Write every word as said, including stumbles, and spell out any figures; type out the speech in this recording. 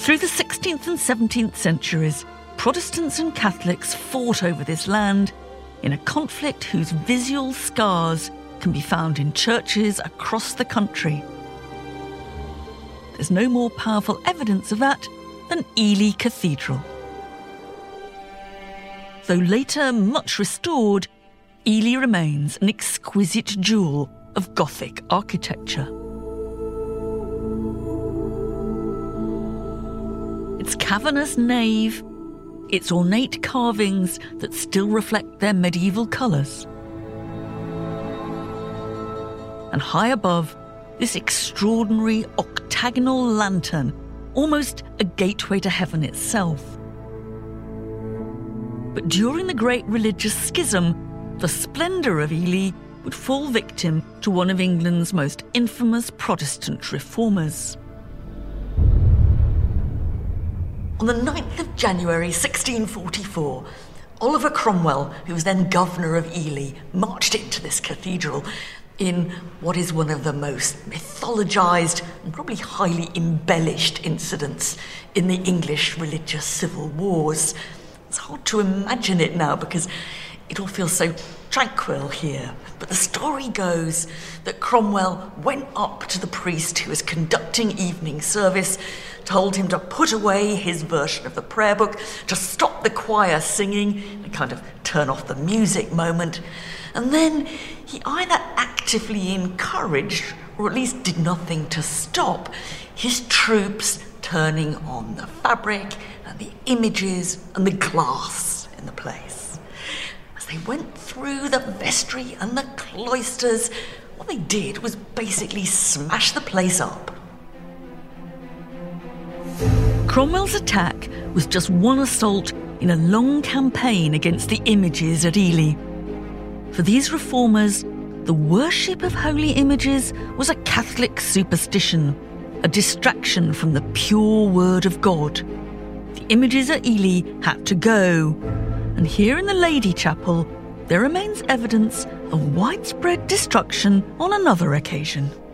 Through the sixteenth and seventeenth centuries, Protestants and Catholics fought over this land in a conflict whose visual scars can be found in churches across the country. There's no more powerful evidence of that than Ely Cathedral. Though later much restored, Ely remains an exquisite jewel of Gothic architecture. Its cavernous nave, its ornate carvings that still reflect their medieval colours. And high above, this extraordinary octagonal lantern, almost a gateway to heaven itself. But during the Great Religious Schism, the splendour of Ely would fall victim to one of England's most infamous Protestant reformers. On the ninth of January sixteen forty-four, Oliver Cromwell, who was then governor of Ely, marched into this cathedral in what is one of the most mythologised and probably highly embellished incidents in the English religious civil wars. It's hard to imagine it now because it all feels so tranquil here. But the story goes that Cromwell went up to the priest who was conducting evening service, told him to put away his version of the prayer book, to stop the choir singing and kind of turn off the music moment. And then he either actively encouraged, or at least did nothing to stop, his troops turning on the fabric and the images and the glass in the place. As they went through the vestry and the cloisters, what they did was basically smash the place up. Cromwell's attack was just one assault in a long campaign against the images at Ely. For these reformers, the worship of holy images was a Catholic superstition, a distraction from the pure word of God. The images at Ely had to go, and here in the Lady Chapel, there remains evidence of widespread destruction on another occasion.